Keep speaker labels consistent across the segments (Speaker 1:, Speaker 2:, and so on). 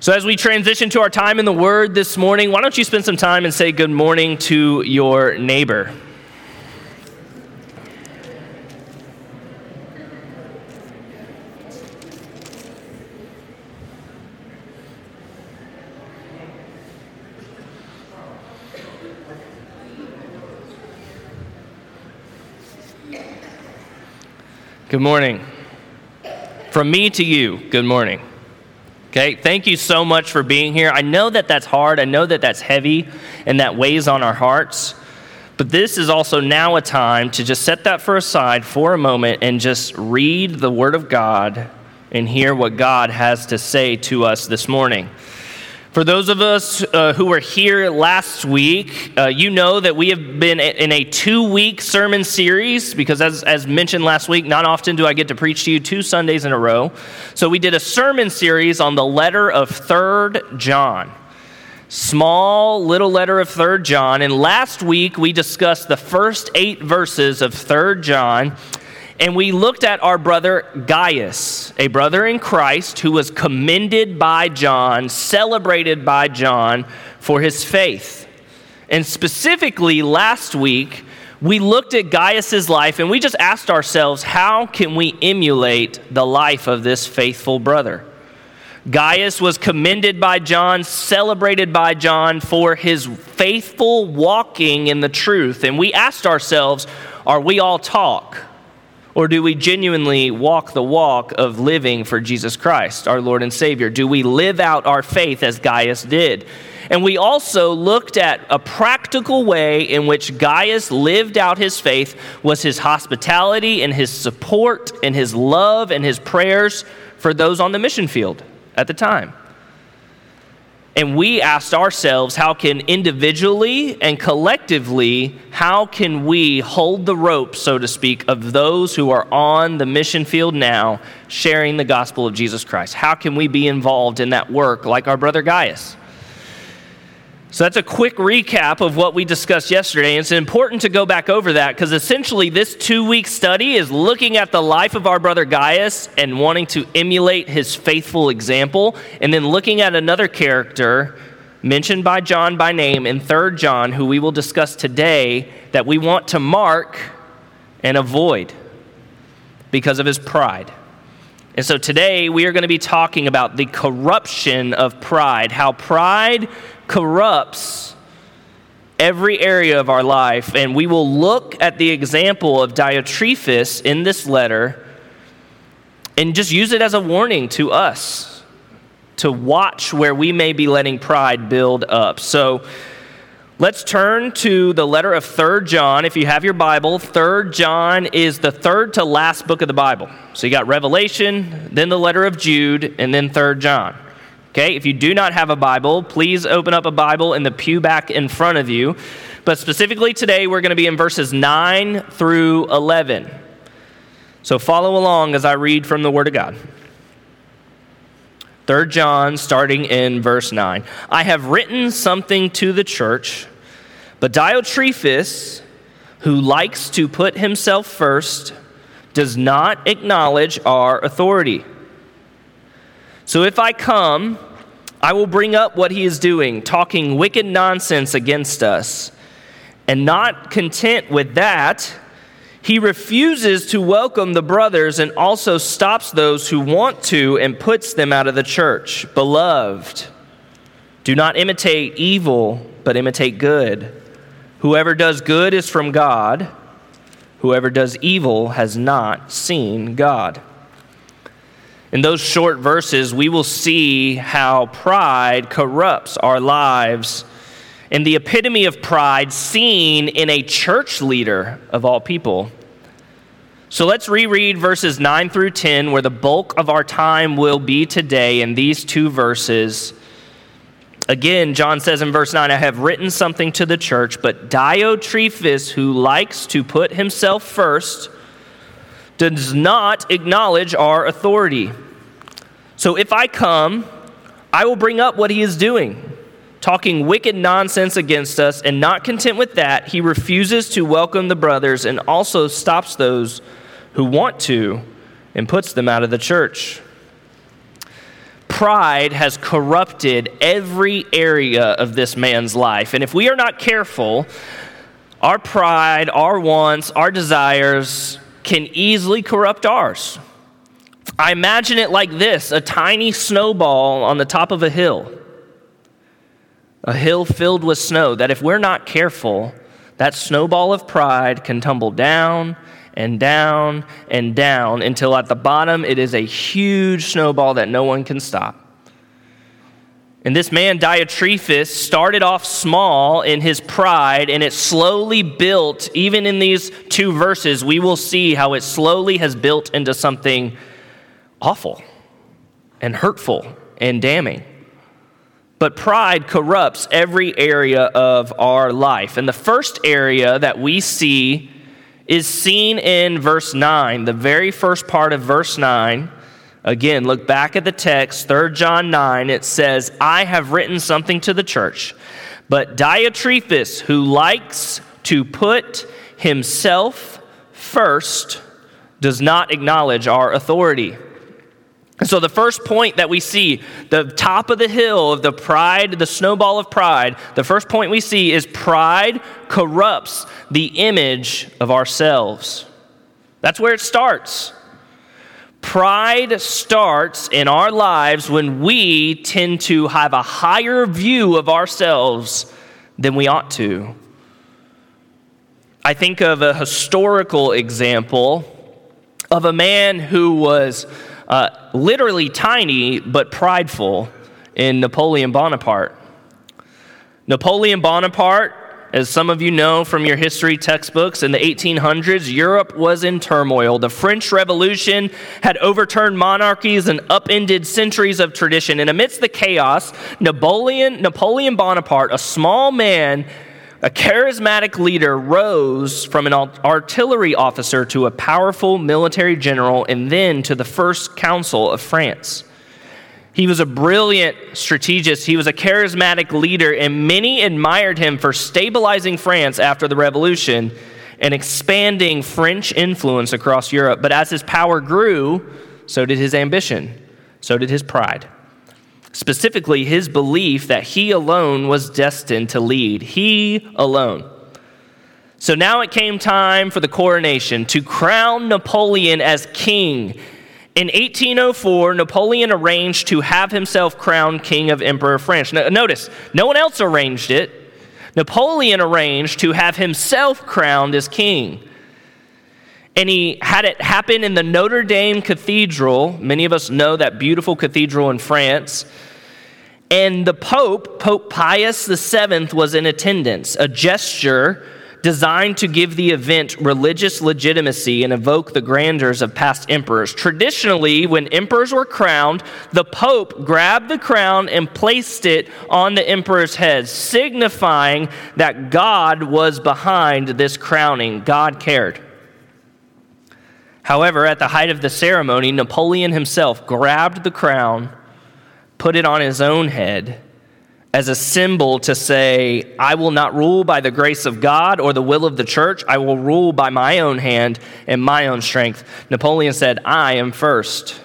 Speaker 1: So as we transition to our time in the Word this morning, why don't you spend some time and say good morning to your neighbor? Good morning. From me to you, good morning. Okay, thank you so much for being here. I know that that's hard. I know that that's heavy and that weighs on our hearts. But this is also now a time to just set that aside for a moment and just read the Word of God and hear what God has to say to us this morning. For those of us who were here last week, you know that we have been in a 2-week sermon series because as mentioned last week, not often do I get to preach to you 2 Sundays in a row. So we did a sermon series on the letter of 3 John. Small little letter of 3 John. And last week we discussed the first 8 verses of 3 John. And we looked at our brother Gaius, a brother in Christ who was commended by John, celebrated by John for his faith. And specifically last week, we looked at Gaius's life and we just asked ourselves, how can we emulate the life of this faithful brother? Gaius was commended by John, celebrated by John for his faithful walking in the truth. And we asked ourselves, are we all talk? Or do we genuinely walk the walk of living for Jesus Christ, our Lord and Savior? Do we live out our faith as Gaius did? And we also looked at a practical way in which Gaius lived out his faith was his hospitality and his support and his love and his prayers for those on the mission field at the time. And we asked ourselves, how can individually and collectively, how can we hold the rope, so to speak, of those who are on the mission field now, sharing the gospel of Jesus Christ? How can we be involved in that work like our brother Gaius? So that's a quick recap of what we discussed yesterday. And it's important to go back over that because essentially this 2-week study is looking at the life of our brother Gaius and wanting to emulate his faithful example, and then looking at another character mentioned by John by name in 3 John, who we will discuss today, that we want to mark and avoid because of his pride. And so today we are going to be talking about the corruption of pride, how pride corrupts every area of our life. And we will look at the example of Diotrephes in this letter and just use it as a warning to us to watch where we may be letting pride build up. So let's turn to the letter of 3 John. If you have your Bible, 3 John is the third to last book of the Bible. So you got Revelation, then the letter of Jude, and then 3 John. Okay, if you do not have a Bible, please open up a Bible in the pew back in front of you. But specifically today, we're going to be in verses 9 through 11. So follow along as I read from the Word of God. 3 John, starting in verse 9. I have written something to the church, but Diotrephes, who likes to put himself first, does not acknowledge our authority. So if I come, I will bring up what he is doing, talking wicked nonsense against us. And not content with that, he refuses to welcome the brothers and also stops those who want to and puts them out of the church. Beloved, do not imitate evil, but imitate good. Whoever does good is from God. Whoever does evil has not seen God. In those short verses, we will see how pride corrupts our lives, and the epitome of pride seen in a church leader of all people. So let's reread verses 9 through 10, where the bulk of our time will be today in these 2 verses. Again, John says in verse 9, I have written something to the church, but Diotrephes, who likes to put himself first, does not acknowledge our authority. So if I come, I will bring up what he is doing, talking wicked nonsense against us, and not content with that, he refuses to welcome the brothers and also stops those who want to and puts them out of the church. pride has corrupted every area of this man's life. And if we are not careful, our pride, our wants, our desires can easily corrupt ours. I imagine it like this: a tiny snowball on the top of a hill filled with snow, that if we're not careful, that snowball of pride can tumble down and down and down until at the bottom it is a huge snowball that no one can stop. And this man, Diotrephes, started off small in his pride, and it slowly built. Even in these 2 verses, we will see how it slowly has built into something awful and hurtful and damning. But pride corrupts every area of our life. And the first area that we see is seen in verse 9, the very first part of verse 9. Again, look back at the text, 3 John 9. It says, I have written something to the church, but Diotrephes, who likes to put himself first, does not acknowledge our authority. And so the first point that we see, the top of the hill of the pride, the snowball of pride, the first point we see is pride corrupts the image of ourselves. That's where it starts. Pride starts in our lives when we tend to have a higher view of ourselves than we ought to. I think of a historical example of a man who was literally tiny but prideful in Napoleon Bonaparte. Napoleon Bonaparte, as some of you know from your history textbooks, in the 1800s, Europe was in turmoil. The French Revolution had overturned monarchies and upended centuries of tradition. And amidst the chaos, Napoleon Bonaparte, a small man, a charismatic leader, rose from an artillery officer to a powerful military general and then to the first consul of France. He was a brilliant strategist. He was a charismatic leader, and many admired him for stabilizing France after the revolution and expanding French influence across Europe. But as his power grew, so did his ambition, so did his pride. Specifically, his belief that he alone was destined to lead. He alone. So now it came time for the coronation, to crown Napoleon as king. In 1804, Napoleon arranged to have himself crowned king of Emperor of France. Notice, no one else arranged it. Napoleon arranged to have himself crowned as king. And he had it happen in the Notre Dame Cathedral. Many of us know that beautiful cathedral in France. And the Pope Pius VII, was in attendance, a gesture designed to give the event religious legitimacy and evoke the grandeurs of past emperors. Traditionally, when emperors were crowned, the Pope grabbed the crown and placed it on the emperor's head, signifying that God was behind this crowning. God cared. However, at the height of the ceremony, Napoleon himself grabbed the crown, put it on his own head as a symbol to say, I will not rule by the grace of God or the will of the church. I will rule by my own hand and my own strength. Napoleon said, I am first.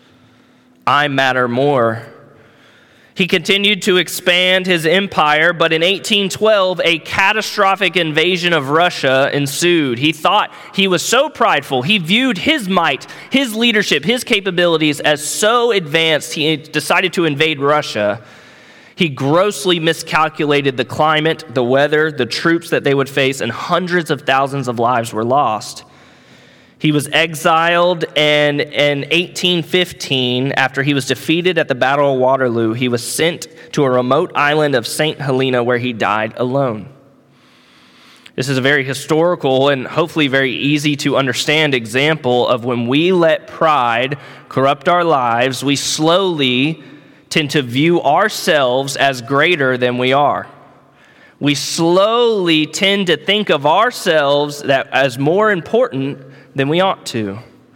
Speaker 1: I matter more. He continued to expand his empire, but in 1812, a catastrophic invasion of Russia ensued. He thought he was so prideful. He viewed his might, his leadership, his capabilities as so advanced, he decided to invade Russia. He grossly miscalculated the climate, the weather, the troops that they would face, and hundreds of thousands of lives were lost. He was exiled, and in 1815, after he was defeated at the Battle of Waterloo, he was sent to a remote island of St. Helena where he died alone. This is a very historical and hopefully very easy to understand example of when we let pride corrupt our lives, we slowly tend to view ourselves as greater than we are. We slowly tend to think of ourselves as more important than we ought to.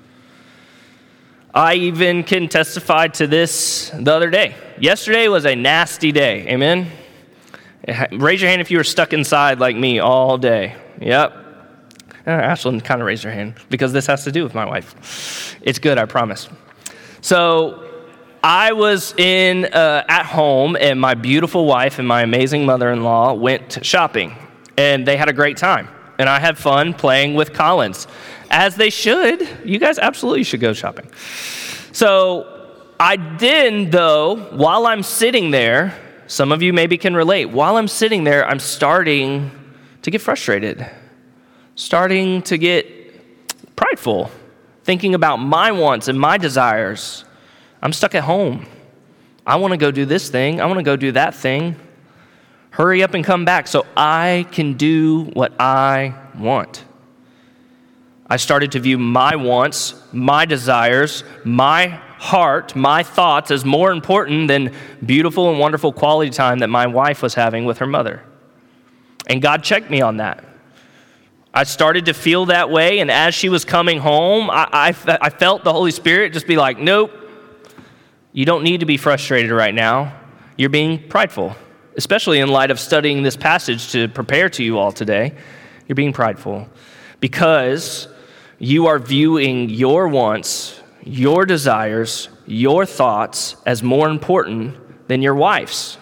Speaker 1: I even can testify to this the other day. Yesterday was a nasty day. Amen? Raise your hand if you were stuck inside like me all day. Yep. Ashlyn kind of raised her hand because this has to do with my wife. It's good, I promise. So I was at home, and my beautiful wife and my amazing mother-in-law went shopping, and they had a great time. And I had fun playing with Collins, as they should. You guys absolutely should go shopping. So I did, though, while I'm sitting there, some of you maybe can relate. While I'm sitting there, I'm starting to get frustrated, starting to get prideful, thinking about my wants and my desires. I'm stuck at home. I want to go do this thing. I want to go do that thing. Hurry up and come back so I can do what I want. I started to view my wants, my desires, my heart, my thoughts as more important than beautiful and wonderful quality time that my wife was having with her mother. And God checked me on that. I started to feel that way, and as she was coming home, I felt the Holy Spirit just be like, nope, you don't need to be frustrated right now. You're being prideful. Especially in light of studying this passage to prepare to you all today, you're being prideful because you are viewing your wants, your desires, your thoughts as more important than your wife's.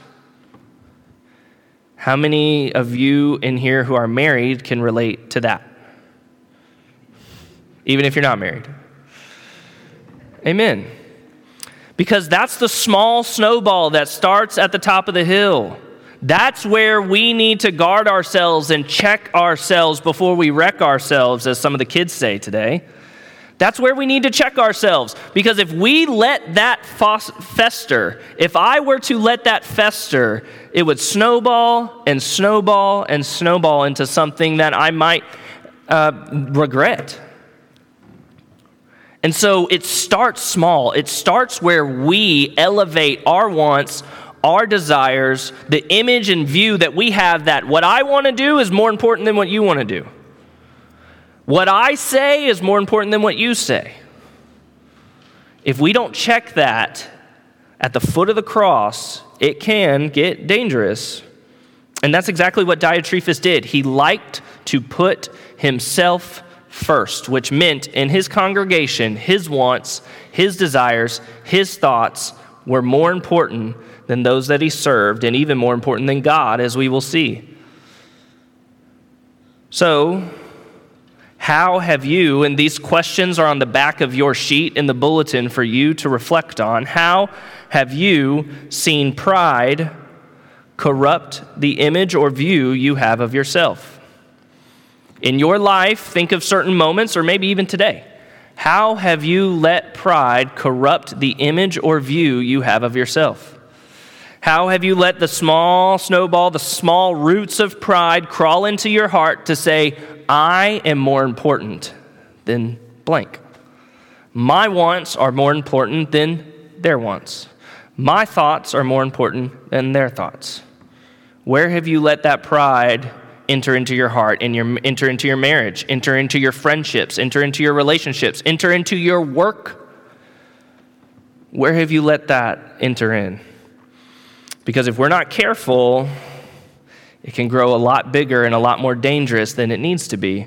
Speaker 1: How many of you in here who are married can relate to that? Even if you're not married. Amen. Because that's the small snowball that starts at the top of the hill. That's where we need to guard ourselves and check ourselves before we wreck ourselves, as some of the kids say today. That's where we need to check ourselves. Because if we let that fester, if I were to let that fester, it would snowball and snowball and snowball into something that I might regret. And so it starts small. It starts where we elevate our wants, our desires, the image and view that we have that what I want to do is more important than what you want to do. What I say is more important than what you say. If we don't check that at the foot of the cross, it can get dangerous. And that's exactly what Diotrephes did. He liked to put himself first, which meant in his congregation, his wants, his desires, his thoughts were more important than those that he served, and even more important than God, as we will see. So, how have you, and these questions are on the back of your sheet in the bulletin for you to reflect on, how have you seen pride corrupt the image or view you have of yourself? In your life, think of certain moments, or maybe even today. How have you let pride corrupt the image or view you have of yourself? How have you let the small snowball, the small roots of pride crawl into your heart to say, I am more important than blank. My wants are more important than their wants. My thoughts are more important than their thoughts. Where have you let that pride enter into your heart, enter into your marriage, enter into your friendships, enter into your relationships, enter into your work? Where have you let that enter in? Because if we're not careful, it can grow a lot bigger and a lot more dangerous than it needs to be.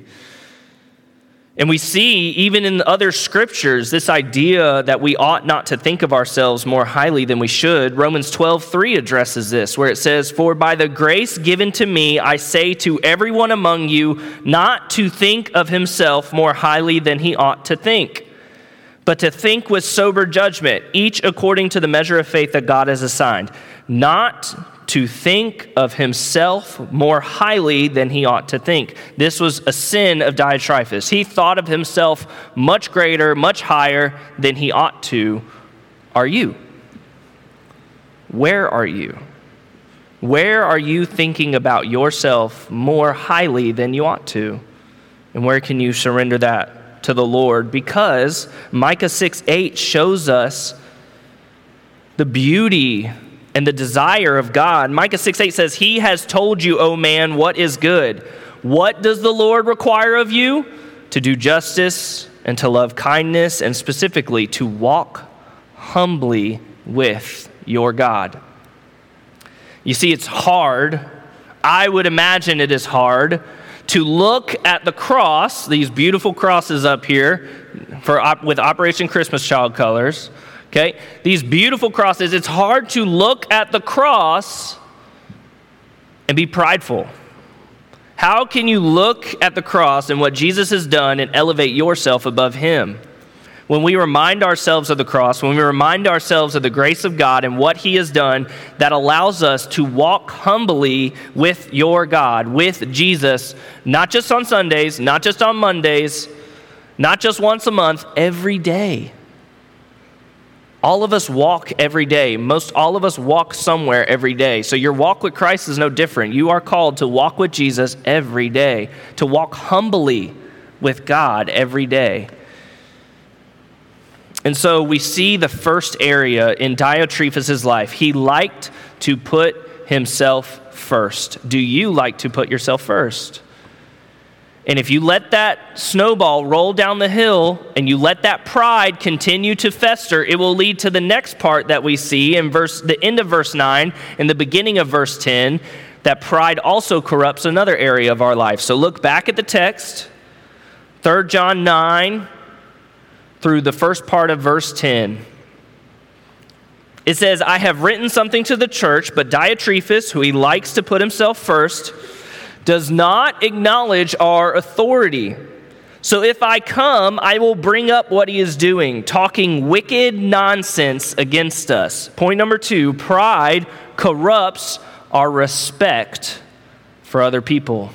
Speaker 1: And we see, even in other scriptures, this idea that we ought not to think of ourselves more highly than we should. Romans 12:3 addresses this, where it says, "For by the grace given to me, I say to everyone among you, not to think of himself more highly than he ought to think, but to think with sober judgment, each according to the measure of faith that God has assigned." Not to think of himself more highly than he ought to think. This was a sin of Diotrephes. He thought of himself much greater, much higher than he ought to. Are you? Where are you? Where are you thinking about yourself more highly than you ought to? And where can you surrender that to the Lord? Because Micah 6:8 shows us the beauty and the desire of God. Micah 6:8 says, "He has told you, O man, what is good. What does the Lord require of you? To do justice and to love kindness, and specifically to walk humbly with your God." You see, it's hard. I would imagine it is hard to look at the cross, these beautiful crosses up here with Operation Christmas Child colors, Okay? These beautiful crosses, it's hard to look at the cross and be prideful. How can you look at the cross and what Jesus has done and elevate yourself above him? When we remind ourselves of the cross, when we remind ourselves of the grace of God and what he has done, that allows us to walk humbly with your God, with Jesus, not just on Sundays, not just on Mondays, not just once a month, every day. All of us walk every day. Most all of us walk somewhere every day. So your walk with Christ is no different. You are called to walk with Jesus every day, to walk humbly with God every day. And so we see the first area in Diotrephes' life. He liked to put himself first. Do you like to put yourself first? And if you let that snowball roll down the hill and you let that pride continue to fester, it will lead to the next part that we see in the end of verse 9 and the beginning of verse 10, that pride also corrupts another area of our life. So look back at the text, 3 John 9, through the first part of verse 10. It says, I have written something to the church, but Diotrephes, who he likes to put himself first, does not acknowledge our authority. So if I come, I will bring up what he is doing, talking wicked nonsense against us. Point number 2, pride corrupts our respect for other people.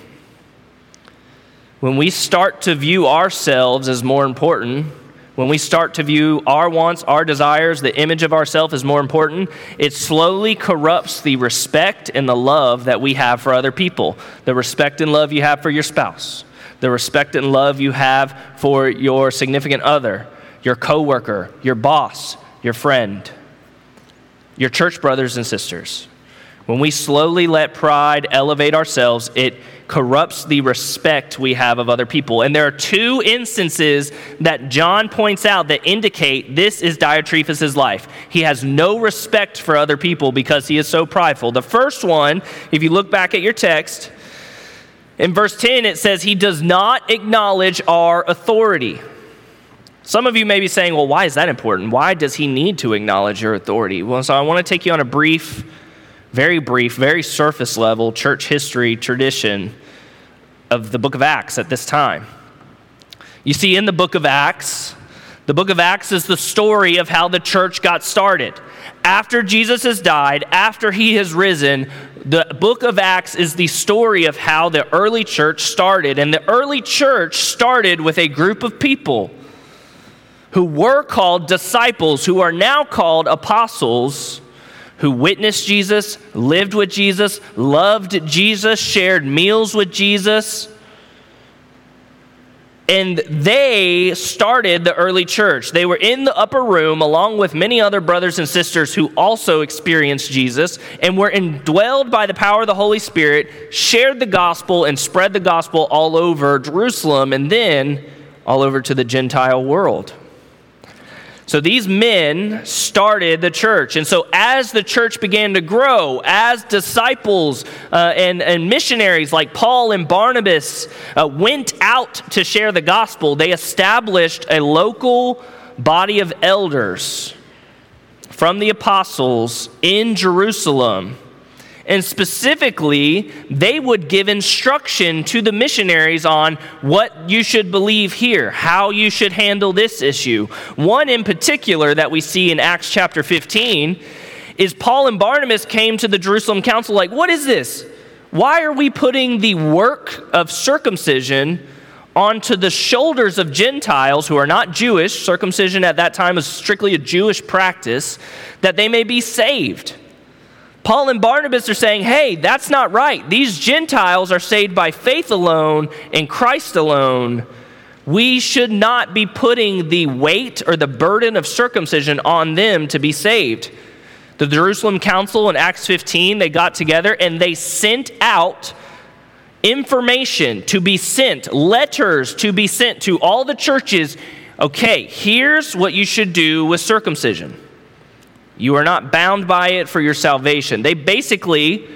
Speaker 1: When we start to view ourselves as more important, when we start to view our wants, our desires, the image of ourselves as more important, it slowly corrupts the respect and the love that we have for other people. The respect and love you have for your spouse. The respect and love you have for your significant other, your coworker, your boss, your friend, your church brothers and sisters. When we slowly let pride elevate ourselves, it corrupts the respect we have of other people. And there are 2 instances that John points out that indicate this is Diotrephes' life. He has no respect for other people because he is so prideful. The first one, if you look back at your text, in verse 10 it says, he does not acknowledge our authority. Some of you may be saying, well, why is that important? Why does he need to acknowledge your authority? Well, so I want to take you on a brief, very surface level church history tradition of the book of Acts at this time. You see, in the book of Acts is the story of how the church got started. After Jesus has died, after he has risen, the book of Acts is the story of how the early church started. And the early church started with a group of people who were called disciples, who are now called apostles, who witnessed Jesus, lived with Jesus, loved Jesus, shared meals with Jesus. And they started the early church. They were in the upper room along with many other brothers and sisters who also experienced Jesus and were indwelled by the power of the Holy Spirit, shared the gospel and spread the gospel all over Jerusalem and then all over to the Gentile world. So these men started the church. And so as the church began to grow, as disciples and missionaries like Paul and Barnabas went out to share the gospel, they established a local body of elders from the apostles in Jerusalem. And specifically, they would give instruction to the missionaries on what you should believe here, how you should handle this issue. One in particular that we see in Acts chapter 15 is Paul and Barnabas came to the Jerusalem council like, what is this? Why are we putting the work of circumcision onto the shoulders of Gentiles who are not Jewish? Circumcision at that time was strictly a Jewish practice, that they may be saved. Paul and Barnabas are saying, hey, that's not right. These Gentiles are saved by faith alone in Christ alone. We should not be putting the weight or the burden of circumcision on them to be saved. The Jerusalem Council in Acts 15, they got together and they sent out information to be sent, letters to be sent to all the churches. Okay, here's what you should do with circumcision. You are not bound by it for your salvation. They basically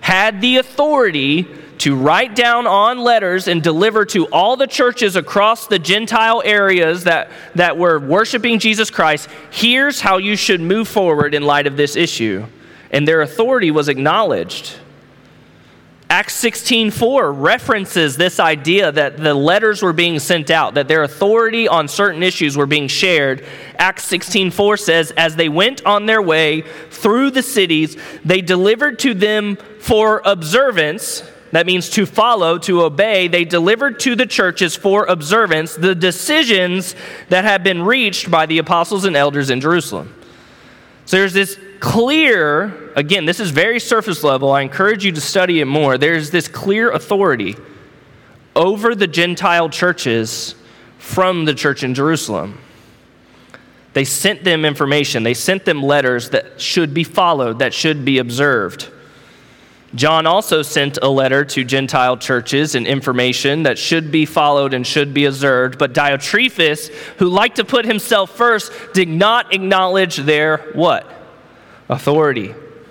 Speaker 1: had the authority to write down on letters and deliver to all the churches across the Gentile areas that were worshiping Jesus Christ, here's how you should move forward in light of this issue. And their authority was acknowledged. Acts 16:4 references this idea that the letters were being sent out, that their authority on certain issues were being shared. Acts 16:4 says, as they went on their way through the cities, they delivered to them for observance. That means to follow, to obey. They delivered to the churches for observance the decisions that had been reached by the apostles and elders in Jerusalem. So there's this clear, again, this is very surface level. I encourage you to study it more. There's this clear authority over the Gentile churches from the church in Jerusalem. They sent them information. They sent them letters that should be followed, that should be observed. John also sent a letter to Gentile churches and information that should be followed and should be observed. But Diotrephes, who liked to put himself first, did not acknowledge their what? Authority.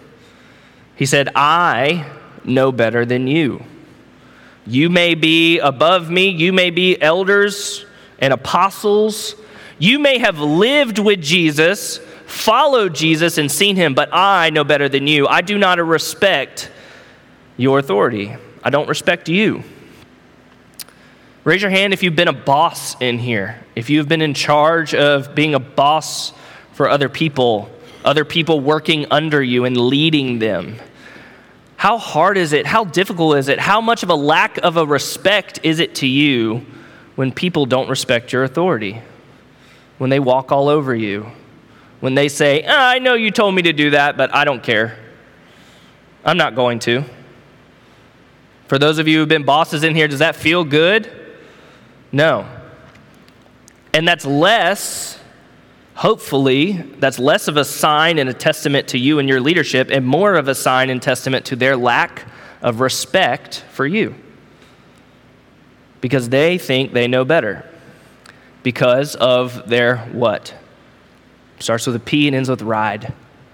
Speaker 1: He said, I know better than you. You may be above me. You may be elders and apostles. You may have lived with Jesus, followed Jesus, and seen him, but I know better than you. I do not respect your authority. I don't respect you. Raise your hand if you've been a boss in here. If you've been in charge of being a boss for other people working under you and leading them. How hard is it? How difficult is it? How much of a lack of a respect is it to you when people don't respect your authority? When they walk all over you? When they say, I know you told me to do that, but I don't care. I'm not going to. For those of you who've been bosses in here, does that feel good? No. And that's less, hopefully, that's less of a sign and a testament to you and your leadership and more of a sign and testament to their lack of respect for you. Because they think they know better. Because of their what? Starts with a P and ends with ride.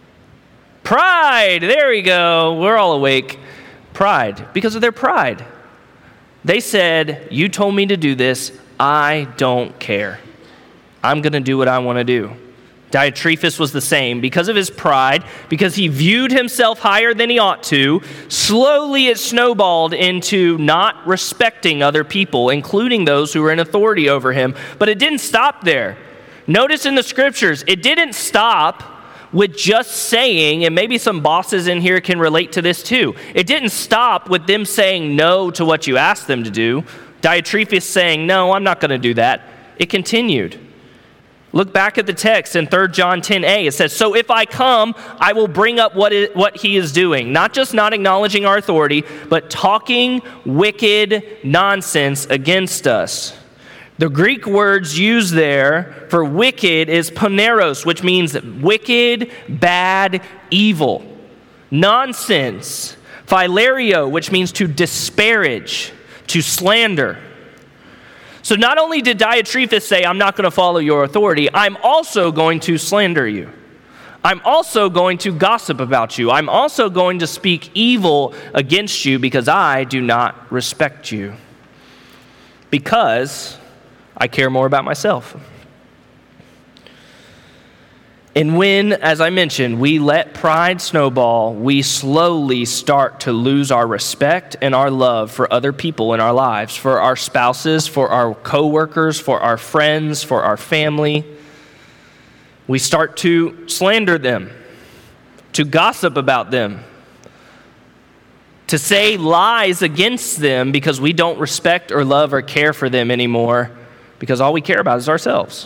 Speaker 1: Pride! There we go. We're all awake. Pride, because of their pride. They said, you told me to do this, I don't care. I'm going to do what I want to do. Diotrephes was the same. Because of his pride, because he viewed himself higher than he ought to, slowly it snowballed into not respecting other people, including those who were in authority over him. But it didn't stop there. Notice in the scriptures, it didn't stop with just saying, and maybe some bosses in here can relate to this too. It didn't stop with them saying no to what you asked them to do. Diotrephes saying, no, I'm not going to do that. It continued. Look back at the text in 3 John 10a. It says, so if I come, I will bring up what he is doing. Not just not acknowledging our authority, but talking wicked nonsense against us. The Greek words used there for wicked is poneros, which means wicked, bad, evil. Nonsense. Philario, which means to disparage, to slander. So not only did Diotrephes say, I'm not going to follow your authority, I'm also going to slander you. I'm also going to gossip about you. I'm also going to speak evil against you because I do not respect you. Because I care more about myself. And when, as I mentioned, we let pride snowball, we slowly start to lose our respect and our love for other people in our lives, for our spouses, for our coworkers, for our friends, for our family. We start to slander them, to gossip about them, to say lies against them because we don't respect or love or care for them anymore, because all we care about is ourselves.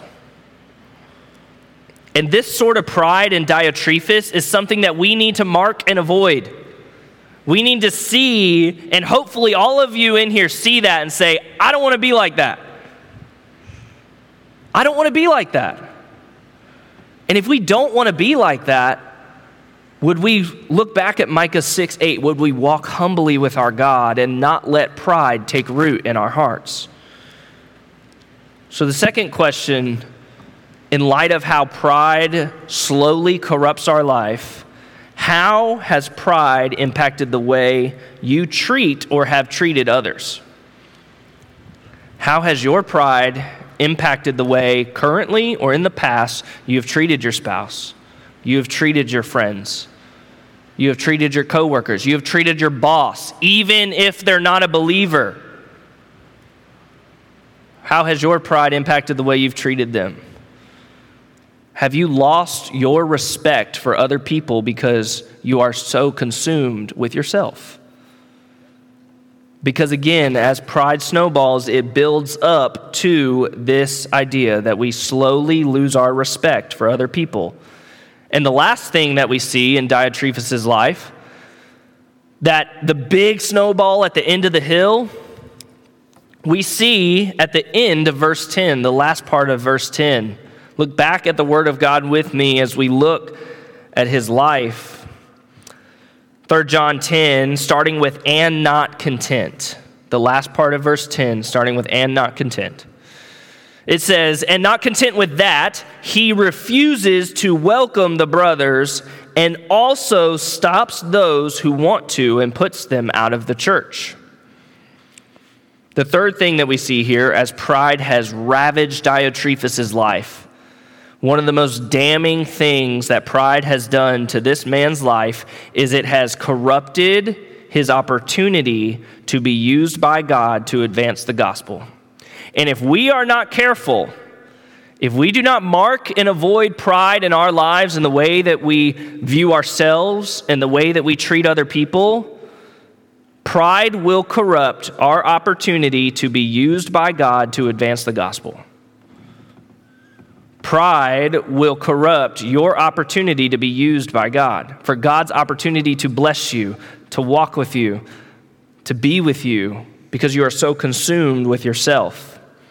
Speaker 1: And this sort of pride in Diotrephes is something that we need to mark and avoid. We need to see, and hopefully all of you in here see that and say, I don't want to be like that. I don't want to be like that. And if we don't want to be like that, would we look back at Micah 6:8? Would we walk humbly with our God and not let pride take root in our hearts? So the second question, in light of how pride slowly corrupts our life, How has pride impacted the way you treat or have treated others? How has your pride impacted the way currently or in the past you have treated your spouse? You have treated your friends. You have treated your coworkers. You have treated your boss, even if they're not a believer. How has your pride impacted the way you've treated them? Have you lost your respect for other people because you are so consumed with yourself? Because again, as pride snowballs, it builds up to this idea that we slowly lose our respect for other people. And the last thing that we see in Diotrephes' life, that the big snowball at the end of the hill, we see at the end of verse 10, the last part of verse 10. Look back at the Word of God with me as we look at his life. 3 John 10, starting with "and not content." The last part of verse 10, starting with "and not content." It says, "And not content with that, he refuses to welcome the brothers and also stops those who want to and puts them out of the church." The third thing that we see here, as pride has ravaged Diotrephes' life, one of the most damning things that pride has done to this man's life is it has corrupted his opportunity to be used by God to advance the gospel. And if we are not careful, if we do not mark and avoid pride in our lives in the way that we view ourselves and the way that we treat other people, pride will corrupt our opportunity to be used by God to advance the gospel. Pride will corrupt your opportunity to be used by God, for God's opportunity to bless you, to walk with you, to be with you, because you are so consumed with yourself.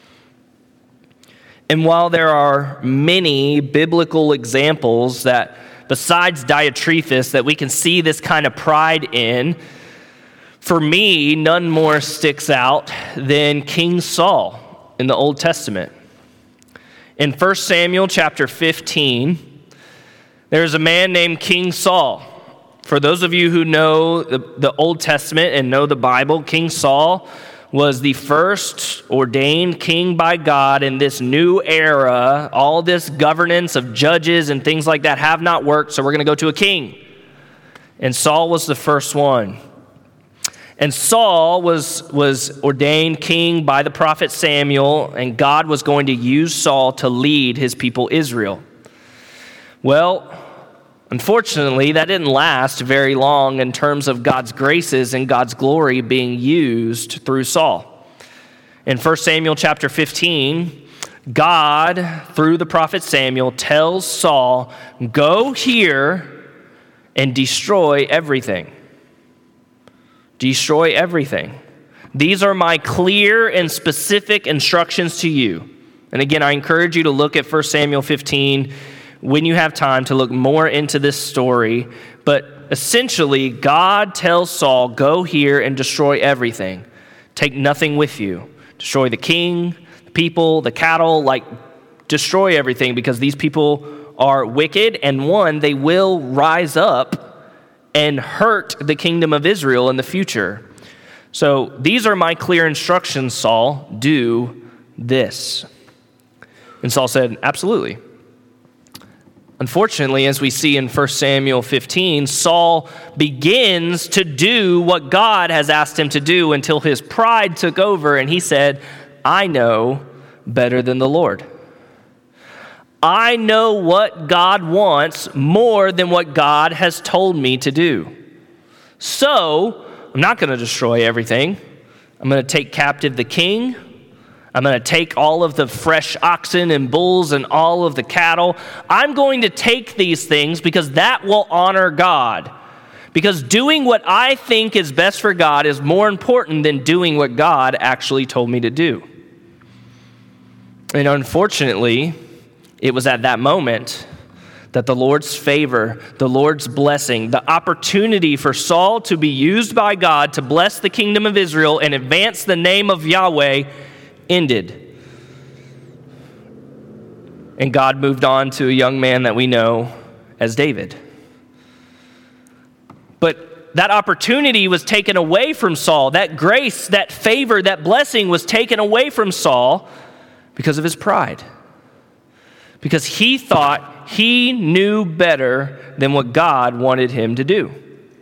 Speaker 1: And while there are many biblical examples that, besides Diotrephes, that we can see this kind of pride in, for me, none more sticks out than King Saul in the Old Testament. In 1 Samuel chapter 15, there's a man named King Saul. For those of you who know the Old Testament and know the Bible, King Saul was the first ordained king by God in this new era. All this governance of judges and things like that have not worked, so we're going to go to a king. And Saul was the first one. And Saul was ordained king by the prophet Samuel, and God was going to use Saul to lead his people Israel. Well, unfortunately, that didn't last very long in terms of God's graces and God's glory being used through Saul. In 1 Samuel chapter 15, God, through the prophet Samuel, tells Saul, "Go here and destroy everything." Destroy everything. These are my clear and specific instructions to you. And again, I encourage you to look at 1 Samuel 15 when you have time to look more into this story. But essentially, God tells Saul, "Go here and destroy everything. Take nothing with you. Destroy the king, the people, the cattle, destroy everything, because these people are wicked, and one, they will rise up and hurt the kingdom of Israel in the future. So these are my clear instructions, Saul. Do this." And Saul said, "Absolutely." Unfortunately, as we see in 1 Samuel 15, Saul begins to do what God has asked him to do until his pride took over and he said, "I know better than the Lord. I know what God wants more than what God has told me to do. So I'm not going to destroy everything. I'm going to take captive the king. I'm going to take all of the fresh oxen and bulls and all of the cattle. I'm going to take these things because that will honor God. Because doing what I think is best for God is more important than doing what God actually told me to do." And unfortunately, it was at that moment that the Lord's favor, the Lord's blessing, the opportunity for Saul to be used by God to bless the kingdom of Israel and advance the name of Yahweh ended. And God moved on to a young man that we know as David. But that opportunity was taken away from Saul. That grace, that favor, that blessing was taken away from Saul because of his pride. Because he thought he knew better than what God wanted him to do.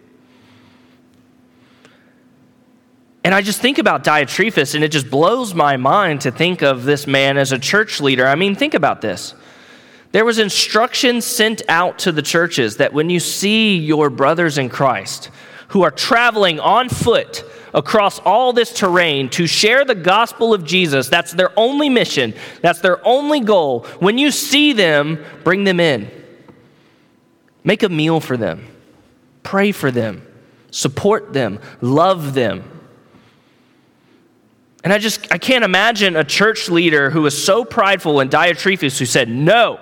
Speaker 1: And I just think about Diotrephes, and it just blows my mind to think of this man as a church leader. I mean, think about this. There was instruction sent out to the churches that when you see your brothers in Christ who are traveling on foot across all this terrain to share the gospel of Jesus, that's their only mission, that's their only goal. When you see them, bring them in. Make a meal for them. Pray for them. Support them. Love them. And I can't imagine a church leader who was so prideful in Diotrephes who said, no,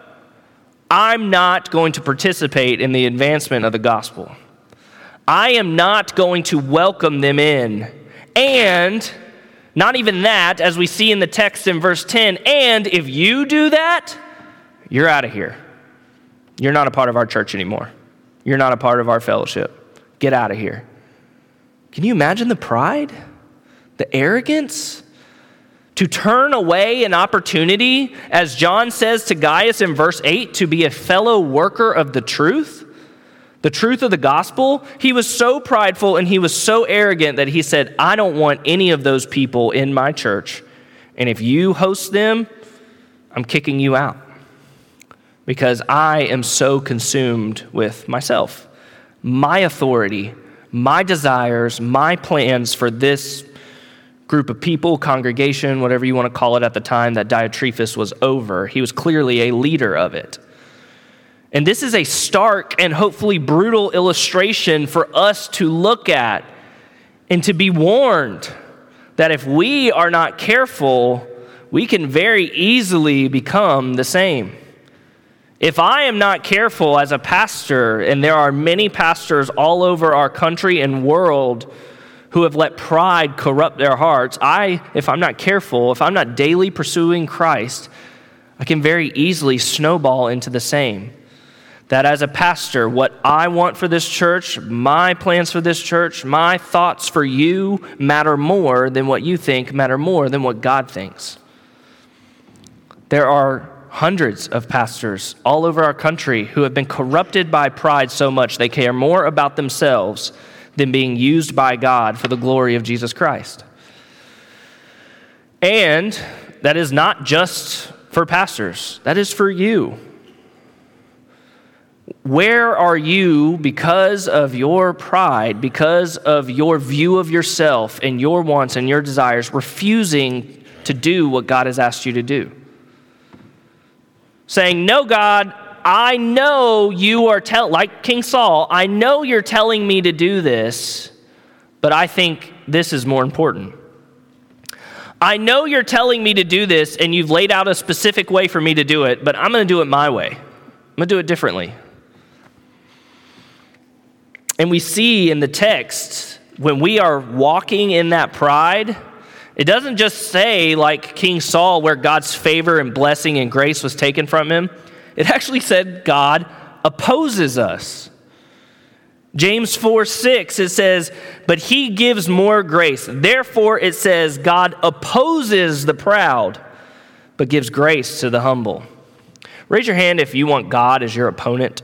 Speaker 1: I'm not going to participate in the advancement of the gospel. I am not going to welcome them in. And not even that, as we see in the text in verse 10, and if you do that, you're out of here. You're not a part of our church anymore. You're not a part of our fellowship. Get out of here. Can you imagine the pride? The arrogance to turn away an opportunity, as John says to Gaius in verse 8, to be a fellow worker of the truth of the gospel. He was so prideful and he was so arrogant that he said, I don't want any of those people in my church. And if you host them, I'm kicking you out because I am so consumed with myself, my authority, my desires, my plans for this group of people, congregation, whatever you want to call it at the time that Diotrephes was over. He was clearly a leader of it. And this is a stark and hopefully brutal illustration for us to look at and to be warned that if we are not careful, we can very easily become the same. If I am not careful as a pastor, and there are many pastors all over our country and world who have let pride corrupt their hearts, if I'm not careful, if I'm not daily pursuing Christ, I can very easily snowball into the same. That as a pastor, what I want for this church, my plans for this church, my thoughts for you matter more than what you think, matter more than what God thinks. There are hundreds of pastors all over our country who have been corrupted by pride so much they care more about themselves than being used by God for the glory of Jesus Christ. And that is not just for pastors. That is for you. Where are you, because of your pride, because of your view of yourself and your wants and your desires, refusing to do what God has asked you to do? Saying, no, God, I know you are like King Saul, I know you're telling me to do this, but I think this is more important. I know you're telling me to do this and you've laid out a specific way for me to do it, but I'm going to do it my way. I'm going to do it differently. And we see in the text, when we are walking in that pride, it doesn't just say like King Saul where God's favor and blessing and grace was taken from him. It actually said God opposes us. James 4:6, it says, but he gives more grace. Therefore, it says, God opposes the proud, but gives grace to the humble. Raise your hand if you want God as your opponent.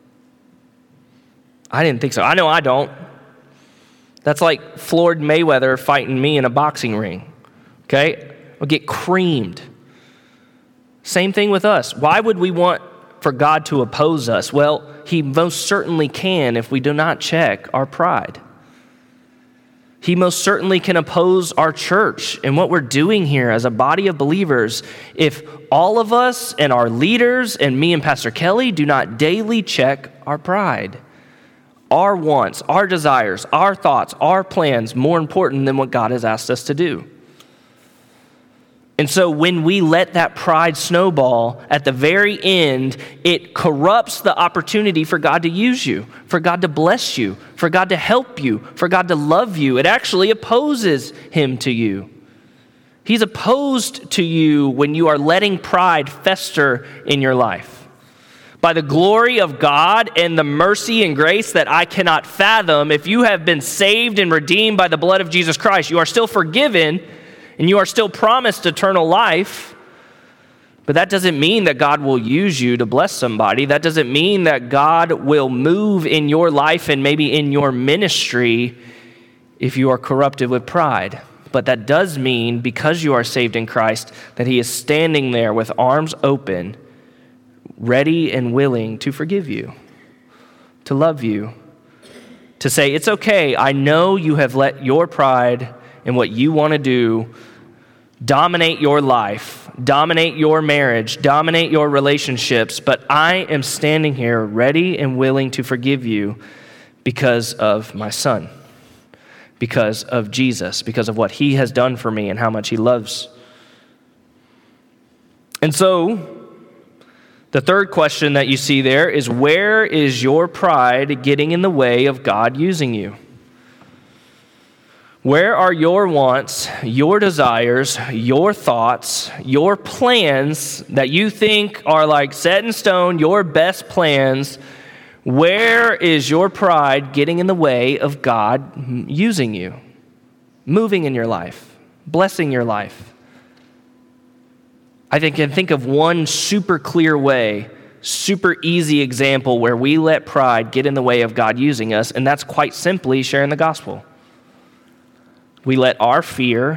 Speaker 1: I didn't think so. I know I don't. That's like Floyd Mayweather fighting me in a boxing ring. Okay? I'll get creamed. Same thing with us. Why would we want for God to oppose us? Well, he most certainly can if we do not check our pride. He most certainly can oppose our church and what we're doing here as a body of believers if all of us and our leaders and me and Pastor Kelly do not daily check our pride. Our wants, our desires, our thoughts, our plans more important than what God has asked us to do. And so when we let that pride snowball, at the very end, it corrupts the opportunity for God to use you, for God to bless you, for God to help you, for God to love you. It actually opposes him to you. He's opposed to you when you are letting pride fester in your life. by the glory of God and the mercy and grace that I cannot fathom, if you have been saved and redeemed by the blood of Jesus Christ, you are still forgiven and you are still promised eternal life. But that doesn't mean that God will use you to bless somebody. That doesn't mean that God will move in your life and maybe in your ministry if you are corrupted with pride. But that does mean, because you are saved in Christ, that he is standing there with arms open, ready and willing to forgive you, to love you, to say, it's okay, I know you have let your pride and what you want to do dominate your life, dominate your marriage, dominate your relationships, but I am standing here ready and willing to forgive you because of my son, because of Jesus, because of what he has done for me and how much he loves. And so, the third question that you see there is, where is your pride getting in the way of God using you? Where are your wants, your desires, your thoughts, your plans that you think are like set in stone, your best plans? Where is your pride getting in the way of God using you, moving in your life, blessing your life? I can think of one super clear way, super easy example where we let pride get in the way of God using us, and that's quite simply sharing the gospel. We let our fear,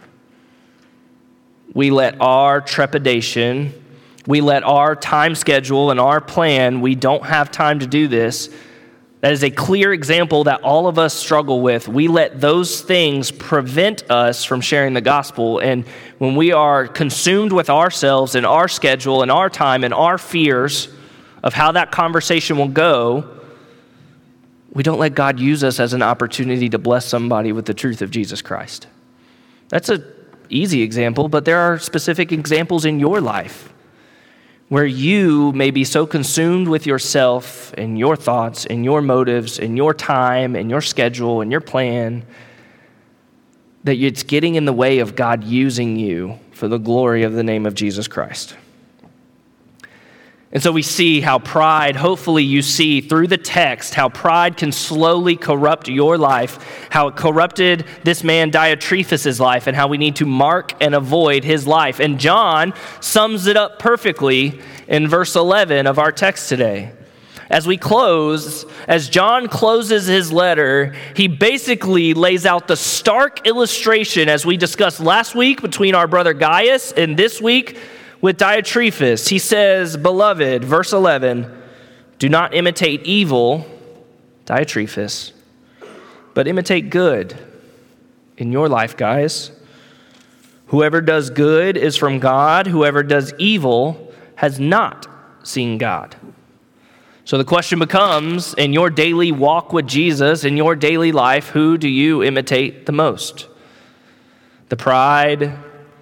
Speaker 1: we let our trepidation, we let our time schedule and our plan, we don't have time to do this. That is a clear example that all of us struggle with. We let those things prevent us from sharing the gospel. And when we are consumed with ourselves and our schedule and our time and our fears of how that conversation will go, we don't let God use us as an opportunity to bless somebody with the truth of Jesus Christ. That's an easy example, but there are specific examples in your life where you may be so consumed with yourself and your thoughts and your motives and your time and your schedule and your plan that it's getting in the way of God using you for the glory of the name of Jesus Christ. And so we see how pride, hopefully you see through the text, how pride can slowly corrupt your life, how it corrupted this man Diotrephes' life, and how we need to mark and avoid his life. And John sums it up perfectly in verse 11 of our text today. As we close, as John closes his letter, he basically lays out the stark illustration, as we discussed last week between our brother Gaius and this week with Diotrephes. He says, beloved, verse 11, do not imitate evil, Diotrephes, but imitate good in your life, guys. Whoever does good is from God. Whoever does evil has not seen God. So the question becomes, in your daily walk with Jesus, in your daily life, who do you imitate the most? The pride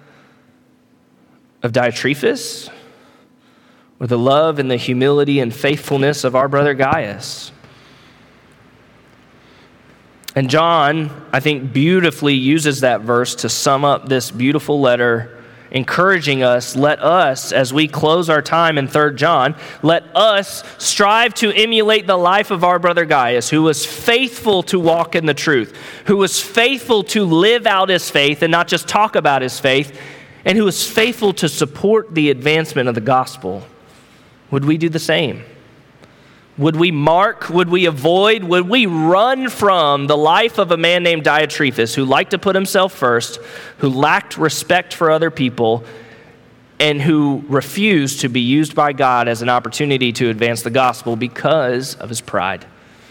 Speaker 1: of Diotrephes, or the love and the humility and faithfulness of our brother Gaius? And John, I think, beautifully uses that verse to sum up this beautiful letter, encouraging us, let us, as we close our time in 3 John, let us strive to emulate the life of our brother Gaius, who was faithful to walk in the truth, who was faithful to live out his faith and not just talk about his faith, and who is faithful to support the advancement of the gospel. Would we do the same? Would we mark, would we avoid, would we run from the life of a man named Diotrephes, who liked to put himself first, who lacked respect for other people, and who refused to be used by God as an opportunity to advance the gospel because of his pride?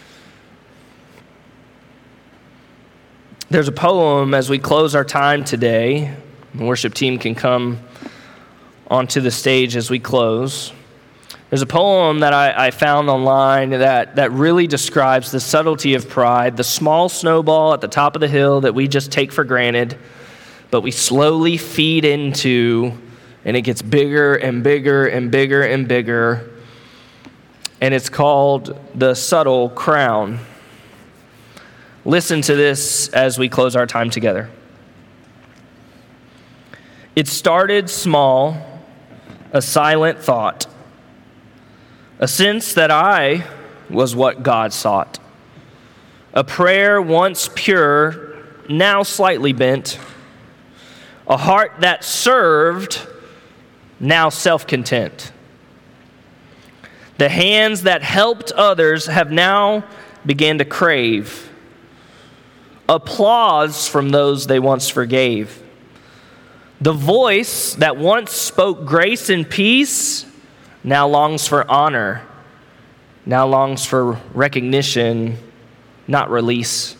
Speaker 1: There's a poem as we close our time today. The worship team can come onto the stage as we close. There's a poem that I found online that really describes the subtlety of pride, the small snowball at the top of the hill that we just take for granted, but we slowly feed into, and it gets bigger and bigger and bigger and bigger. And it's called the subtle crown. Listen to this as we close our time together. It started small, a silent thought, a sense that I was what God sought, a prayer once pure, now slightly bent, a heart that served, now self-content. The hands that helped others have now began to crave applause from those they once forgave. The voice that once spoke grace and peace now longs for honor, now longs for recognition, not release.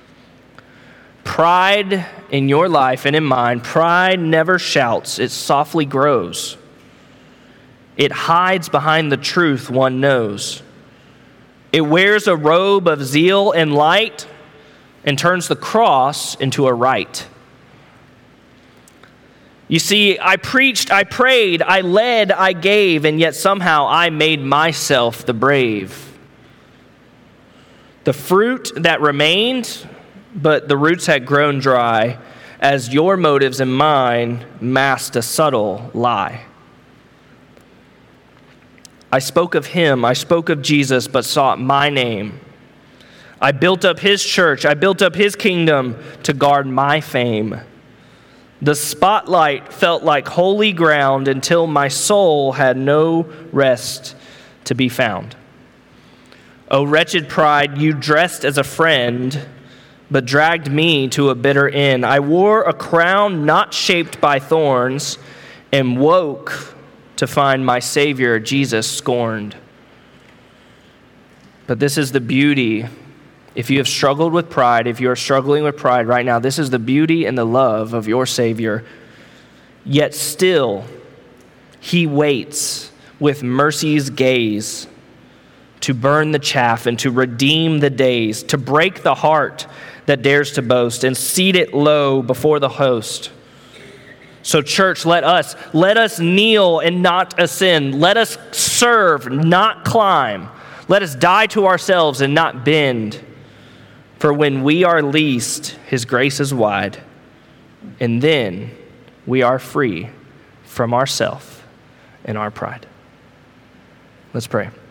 Speaker 1: Pride in your life and in mine, pride never shouts, it softly grows. It hides behind the truth one knows. It wears a robe of zeal and light and turns the cross into a right. You see, I preached, I prayed, I led, I gave, and yet somehow I made myself the brave. The fruit that remained, but the roots had grown dry, as your motives and mine masked a subtle lie. I spoke of him, I spoke of Jesus, but sought my name. I built up his church, I built up his kingdom to guard my fame. The spotlight felt like holy ground until my soul had no rest to be found. O wretched pride, you dressed as a friend, but dragged me to a bitter end. I wore a crown not shaped by thorns and woke to find my Savior, Jesus, scorned. But this is the beauty. If you have struggled with pride, if you are struggling with pride right now, this is the beauty and the love of your Savior. Yet still, he waits with mercy's gaze to burn the chaff and to redeem the days, to break the heart that dares to boast and seat it low before the host. So church, let us kneel and not ascend. Let us serve, not climb. Let us die to ourselves and not bend. For when we are least, his grace is wide, and then we are free from ourself and our pride. Let's pray.